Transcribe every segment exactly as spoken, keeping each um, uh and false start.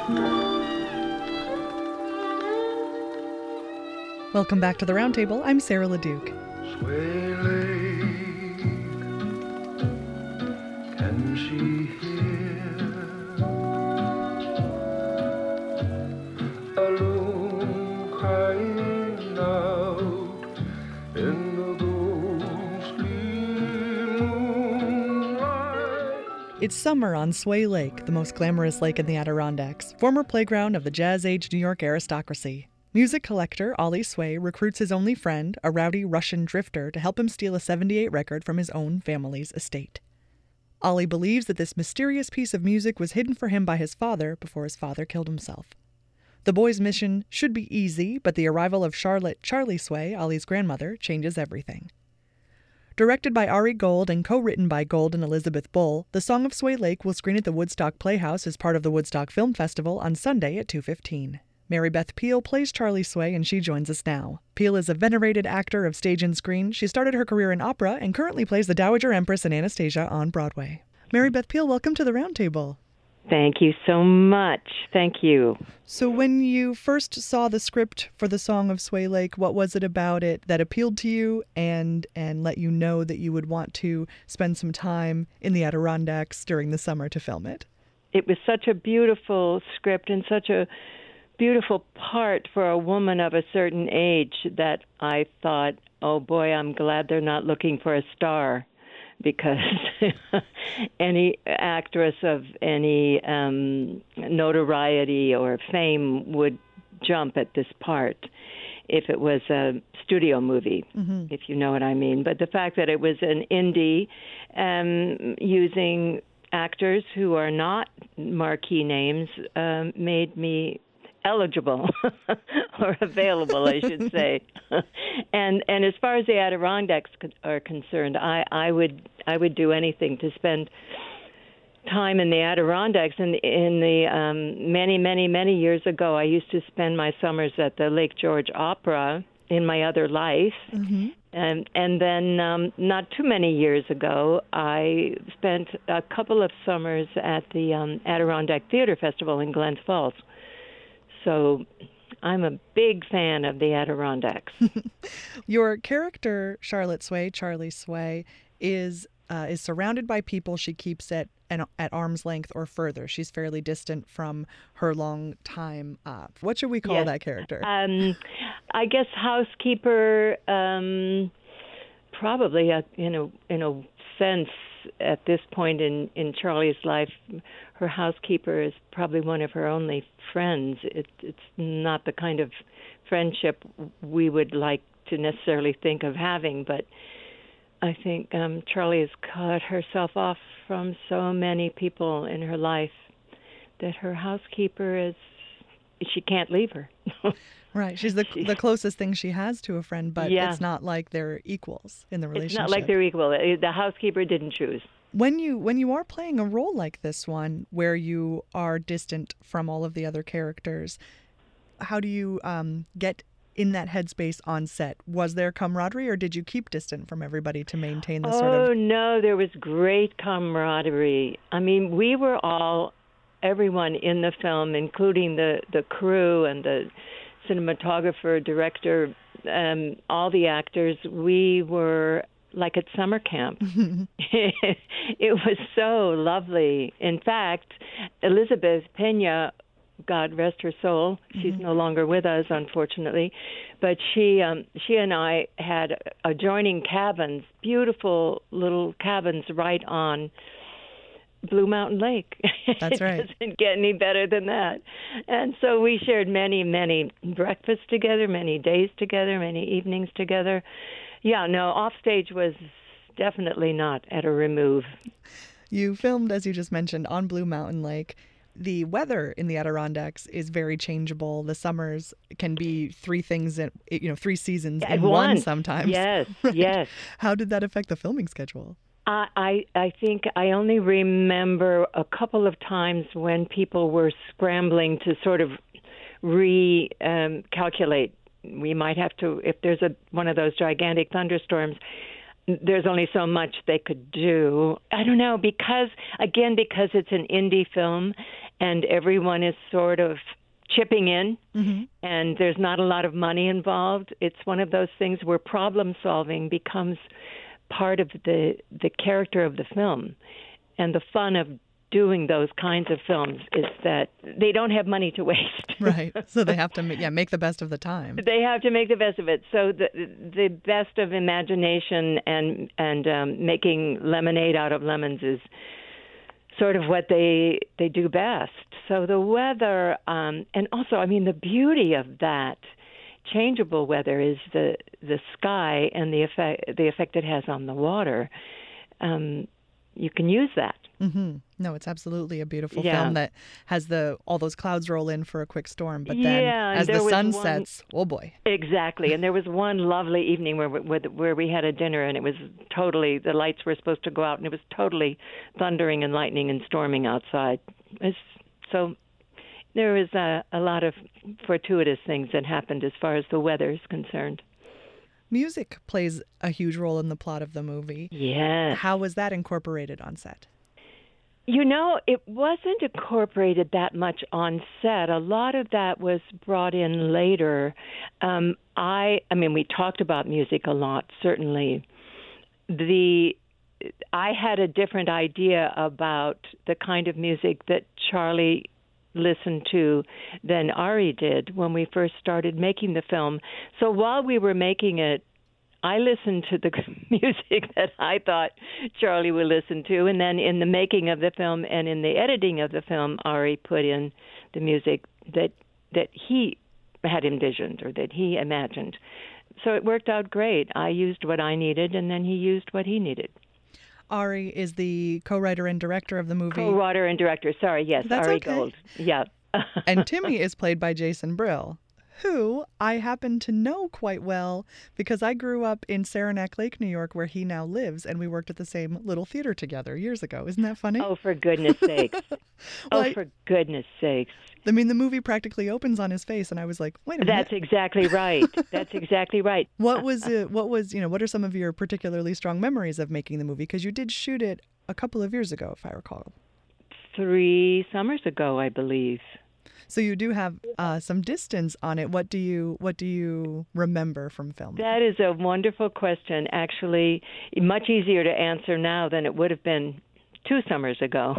Welcome back to the Roundtable. I'm Sarah LeDuc. Sway Lake, can she hear a loon crying out in the ghostly moonlight? It's summer on Sway Lake, the most glamorous lake in the Adirondacks, former playground of the jazz-age New York aristocracy. Music collector Ollie Sway recruits his only friend, a rowdy Russian drifter, to help him steal a seventy-eight record from his own family's estate. Ollie believes that this mysterious piece of music was hidden for him by his father before his father killed himself. The boy's mission should be easy, but the arrival of Charlotte Charlie Sway, Ollie's grandmother, changes everything. Directed by Ari Gold and co-written by Gold and Elizabeth Bull, The Song of Sway Lake will screen at the Woodstock Playhouse as part of the Woodstock Film Festival on Sunday at two fifteen. Mary Beth Peil plays Charlie Sway, and she joins us now. Peil is a venerated actor of stage and screen. She started her career in opera and currently plays the Dowager Empress in Anastasia on Broadway. Mary Beth Peil, welcome to the Roundtable. Thank you so much. Thank you. So when you first saw the script for The Song of Sway Lake, what was it about it that appealed to you and and let you know that you would want to spend some time in the Adirondacks during the summer to film it? It was such a beautiful script and such a beautiful part for a woman of a certain age that I thought, oh boy, I'm glad they're not looking for a star, because any actress of any um, notoriety or fame would jump at this part if it was a studio movie, mm-hmm. if you know what I mean. But the fact that it was an indie um, using actors who are not marquee names um, made me eligible or available, I should say. and and as far as the Adirondacks are concerned, I, I would I would do anything to spend time in the Adirondacks. And in the um, many many many years ago, I used to spend my summers at the Lake George Opera in my other life. Mm-hmm. And and then um, not too many years ago, I spent a couple of summers at the um, Adirondack Theater Festival in Glens Falls. So I'm a big fan of the Adirondacks. Your character, Charlotte Sway, Charlie Sway, is uh, is surrounded by people she keeps at an, at arm's length or further. She's fairly distant from her long time. Uh, what should we call yes. that character? Um, I guess housekeeper, um, probably a, in a in a sense. At this point in, in Charlie's life, her housekeeper is probably one of her only friends. It, it's not the kind of friendship we would like to necessarily think of having, but I think um, Charlie has cut herself off from so many people in her life that her housekeeper is, she can't leave her. Right. She's the she, the closest thing she has to a friend, but yeah. It's not like they're equals in the relationship. It's not like they're equal. The housekeeper didn't choose. When you when you are playing a role like this one, where you are distant from all of the other characters, how do you um, get in that headspace on set? Was there camaraderie, or did you keep distant from everybody to maintain the oh, sort of... Oh, no, there was great camaraderie. I mean, we were all, everyone in the film, including the, the crew and the cinematographer, director, um, all the actors, we were like at summer camp. It was so lovely. In fact, Elizabeth Pena, God rest her soul, she's mm-hmm. no longer with us, unfortunately, but she um, she and I had adjoining cabins, beautiful little cabins right on Blue Mountain Lake. That's right. It doesn't get any better than that. And so we shared many, many breakfasts together, many days together, many evenings together. Yeah, no, offstage was definitely not at a remove. You filmed, as you just mentioned, on Blue Mountain Lake. The weather in the Adirondacks is very changeable. The summers can be three things, in, you know, three seasons At in once. one sometimes. Yes, right? yes. How did that affect the filming schedule? I, I think I only remember a couple of times when people were scrambling to sort of recalculate. Um, we might have to, if there's a one of those gigantic thunderstorms, there's only so much they could do. I don't know, because, again, because it's an indie film and everyone is sort of chipping in, mm-hmm. and there's not a lot of money involved. It's one of those things where problem solving becomes part of the the character of the film. And the fun of doing those kinds of films is that they don't have money to waste. Right. So they have to yeah, make the best of the time. They have to make the best of it. So the the best of imagination and and um, making lemonade out of lemons is sort of what they they do best. So the weather, um, and also, I mean, the beauty of that changeable weather is the the sky and the effect the effect it has on the water. Um, you can use that. Mm-hmm. No, it's absolutely a beautiful yeah. film that has the all those clouds roll in for a quick storm, but then yeah, as the sun one, sets, oh boy. Exactly. And there was one lovely evening where, where where we had a dinner, and it was totally, the lights were supposed to go out, and it was totally thundering and lightning and storming outside. It's, so there was a, a lot of fortuitous things that happened as far as the weather is concerned. Music plays a huge role in the plot of the movie. Yes. How was that incorporated on set? You know, it wasn't incorporated that much on set. A lot of that was brought in later. Um, I, I mean, we talked about music a lot, certainly. The, I had a different idea about the kind of music that Charlie listened to than Ari did when we first started making the film. So while we were making it, I listened to the music that I thought Charlie would listen to, and then in the making of the film and in the editing of the film, Ari put in the music that that he had envisioned or that he imagined. So it worked out great. I used what I needed, and then he used what he needed. Ari is the co-writer and director of the movie. Co-writer and director, sorry, yes, That's Ari okay. Gold. Yeah. And Timmy is played by Jason Brill, who I happen to know quite well because I grew up in Saranac Lake, New York, where he now lives, and we worked at the same little theater together years ago. Isn't that funny? Oh, for goodness sakes. well, oh, I, for goodness sakes. I mean, the movie practically opens on his face, and I was like, wait a minute. That's exactly right. That's exactly right. What was, uh, what was, you know, what are some of your particularly strong memories of making the movie? Because you did shoot it a couple of years ago, if I recall. Three summers ago, I believe. So you do have uh, some distance on it. What do you what do you remember from filming? That is a wonderful question. Actually, much easier to answer now than it would have been two summers ago.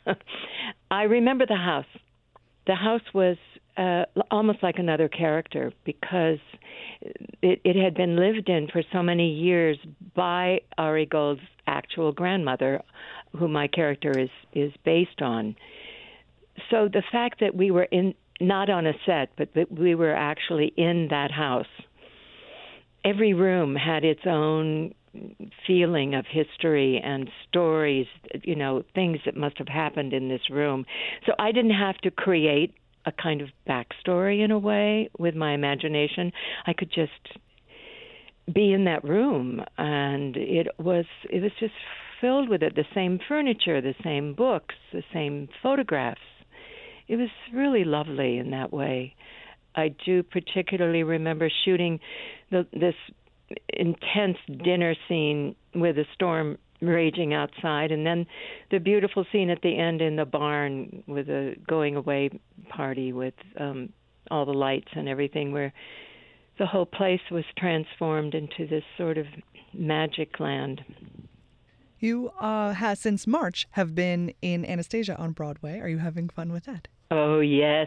I remember the house. The house was uh, almost like another character because it, it had been lived in for so many years by Ari Gold's actual grandmother, who my character is, is based on. So the fact that we were in, not on a set, but that we were actually in that house, every room had its own feeling of history and stories, you know, things that must have happened in this room. So I didn't have to create a kind of backstory in a way with my imagination. I could just be in that room, and it was it was just filled with it, the same furniture, the same books, the same photographs. It was really lovely in that way. I do particularly remember shooting the, this intense dinner scene with a storm raging outside, and then the beautiful scene at the end in the barn with a going-away party with um, all the lights and everything, where the whole place was transformed into this sort of magic land. You, uh, has, since March, have been in Anastasia on Broadway. Are you having fun with that? Oh, yes.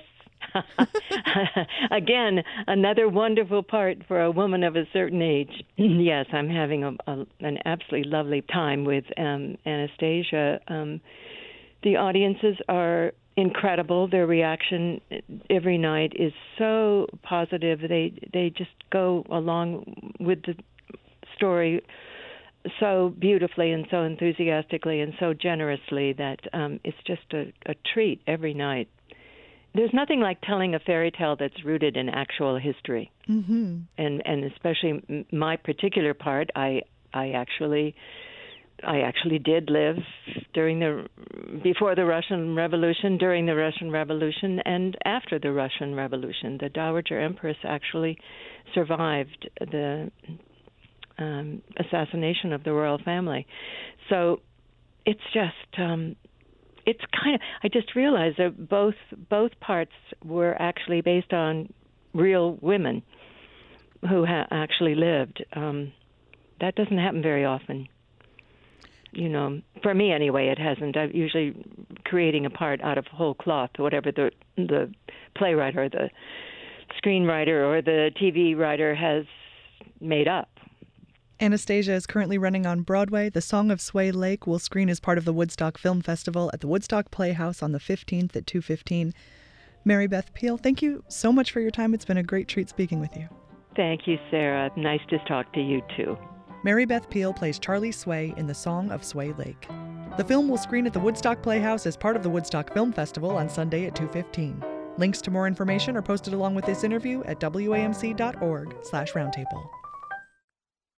Again, another wonderful part for a woman of a certain age. Yes, I'm having a, a, an absolutely lovely time with um, Anastasia. Um, the audiences are incredible. Their reaction every night is so positive. They they just go along with the story so beautifully and so enthusiastically and so generously that um, it's just a, a treat every night. There's nothing like telling a fairy tale that's rooted in actual history, mm-hmm. and and especially my particular part. I I actually I actually did live during the before the Russian Revolution, during the Russian Revolution, and after the Russian Revolution. The Dowager Empress actually survived the um, assassination of the royal family. So it's just, um, it's kind of, I just realized that both both parts were actually based on real women who ha- actually lived. Um, that doesn't happen very often. You know, for me anyway, it hasn't. I'm usually creating a part out of whole cloth, whatever the the playwright or the screenwriter or the T V writer has made up. Anastasia is currently running on Broadway. The Song of Sway Lake will screen as part of the Woodstock Film Festival at the Woodstock Playhouse on the fifteenth at two fifteen. Mary Beth Peil, thank you so much for your time. It's been a great treat speaking with you. Thank you, Sarah. Nice to talk to you, too. Mary Beth Peil plays Charlie Sway in The Song of Sway Lake. The film will screen at the Woodstock Playhouse as part of the Woodstock Film Festival on Sunday at two fifteen. Links to more information are posted along with this interview at W A M C dot org slash roundtable.